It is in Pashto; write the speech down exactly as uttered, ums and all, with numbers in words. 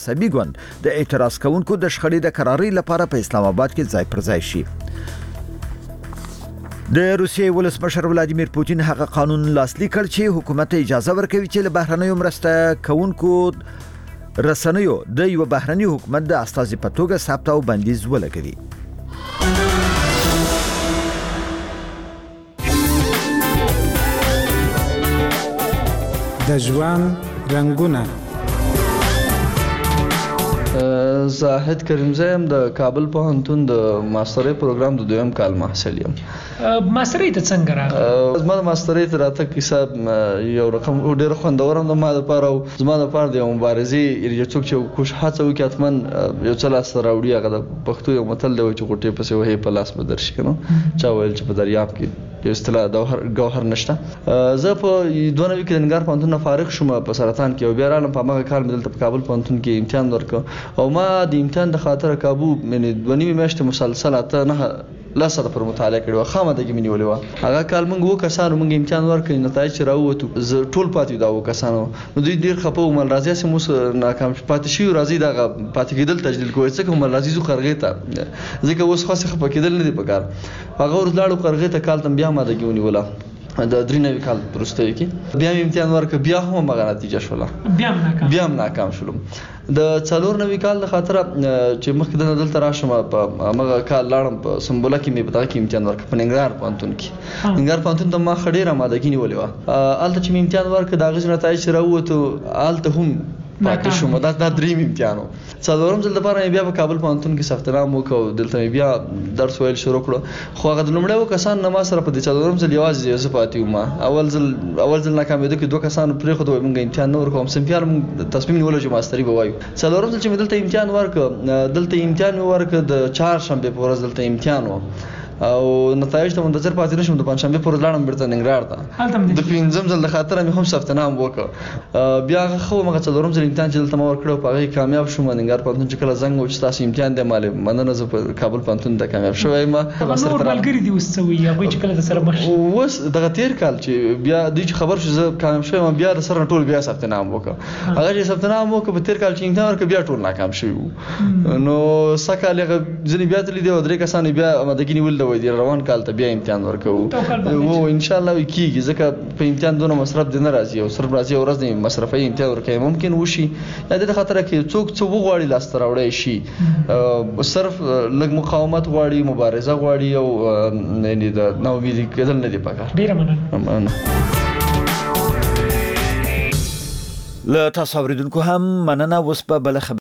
سبي ګوند د اعتراض کوونکو د شخړې د قرارۍ لپاره په اسلام آباد کې ځای پر ځای شي. د روسیې ولسمشر ولادیمیر پوتین هغه قانون لاسلیک کړ چې حکومت ته اجازه ورکوي چې له بهرنیو مرسته کوونکو رسنیو د یو بهرني حکومت د استازي په توګه ثبت او بندیز ولګوي. د ژوند رنګونه. زاهد کریمزی یم د کابل پوهنتون د ماسترۍ پروګرام د دویم کال محصل یم. ماسترۍ ته څنګه راغلی؟ زما د ماسترۍ ته راتګ کیسه یو رقم ډېره خوندوره هم د ما دپاره او زما دپاره د یو مبارزې یو څوک چې کوښ هڅه وکړي حتما یو څه لاسته راوړي. هغه د پښتو یو متل دی چې غوټې پسې وهې په لاس به درشي که نو چا ویل چې په دریاب کې یو اصطلاح ګوهر نشته. زه په دوه نوي کې د ننګرهار پوهنتون نه فارغ شوم په سرطان کې او بیا رالم په هماغه کال مې دلته په کابل پوهنتون کې امتحان ورکړ او ما د امتحان د خاطره کابو یعنې دوه نوي میاشتې مسلسل اته نه لس ساعته پر مطالعه کړې وه. خامدګې مې نیولې وه. هغه کال موږ اووه کسانو موږ امتحان ورکړ، نتایج چې راووتو زه ټول پاتې دا اووه کسانو نو دوی ډېر خفه وو. مل راضي هسې موږ ناکام پاتې شوي راځي دغه پاتې کېدل تجلیل کوی ځکه مل راضي ځو قرغې ته ځکه اوس خاصې خفه کېدل نه دي په کار. هغه ورځ لاړو قرغې ته کال ته بیا مادګي ونیوله د درې نوي کال وروستیو کې بیا مې امتحان ورکړ بیا هم همغه نتیجه شوله بیا هم ناکام بیا هم ناکام شولم. د څلور نوي کال د خاطره چې مخکې دلته دلته راشم په همغه کال لاړم په سمبوله کې مې په دغه کې امتحان ورکړ په ننګرهار پوهنتون کې. ننګرهار پوهنتون ته ما ښه ډېره مادګي نیولې وه. هلته چې مې امتحان ورکړ د هغې نتایج چې راووتو هلته هم پاتې شوم. دا دا درېیم امتحان و. څلورم ځل دپاره مې بیا په کابل پوهنتون کې ثبت نام وکړ او دلته مې بیا درس ویل شروع کړو. خو هغه د لومړی اووه کسان نه ما سره په دې څلورم ځل یوازې زه پاتې وم. اول ځل اول ځل ناکامېدو کې دوه کسانو پرېښود وایي موږ امتحان نه ورکوو. صنفیان موږ تصمیم نیولی چې ماستري به وایو. څلورم ځل چې مې دلته امتحان ورکړ دلته امتحان مې ورکړ د چهارشنبې په ورځ دلته امتحان و او نتایج ته منتظر پاتې نه شوم. د پنجشنبې پر ورځ لاړم بېرته ننګرهار ته. د پنځم ځل د خاطره مې هم ثبت نام وکړ. بیا هغه ښه وم. هغه څلورم ځل امتحان چې دلته ما ورکړی په هغې کامیاب شوم. ننګرهار پوهنتون چې کله زنګ وکړ چې ستاسو امتحان دی مالې مننه زه په کابل پوهنتون ته کامیاب شوی یم. نور ملګري دي اوس څه وایي هغوی چې کله درسره مخ شي؟ اوس دغه تېر کال چې بیا دوی چې خبر شو زه کامیاب شوی یم بیا د سره ټول بیا ثبت نام وکړ. هغه چې ثبت نام وکړ په تېر کال چې امتحان ورکړ بیا ټول ناکام شوي وو. نو سږ کال هغه ځینې بیا تللي دي او درې کسانو بیا آمادګي نیولې ده وایي روان کال ته بیا امتحان ورکوو. و انشاءالله کېږي ځکه په امتحان دونه مصرف دی نه راځي او صرف راځي یو ورځ د مصرفي امتحان ورکوي ممکن وشي یا د دې خاطره کې څوک څه وغواړي لاسته راوړی شي. صرف لږ مقاومت غواړي مبارزه غواړي او یعنې د ناامیدي کېدل نه دي پکار. ډېره مننه. له تاسو اورېدونکو هم مننه. اوس به بله خبره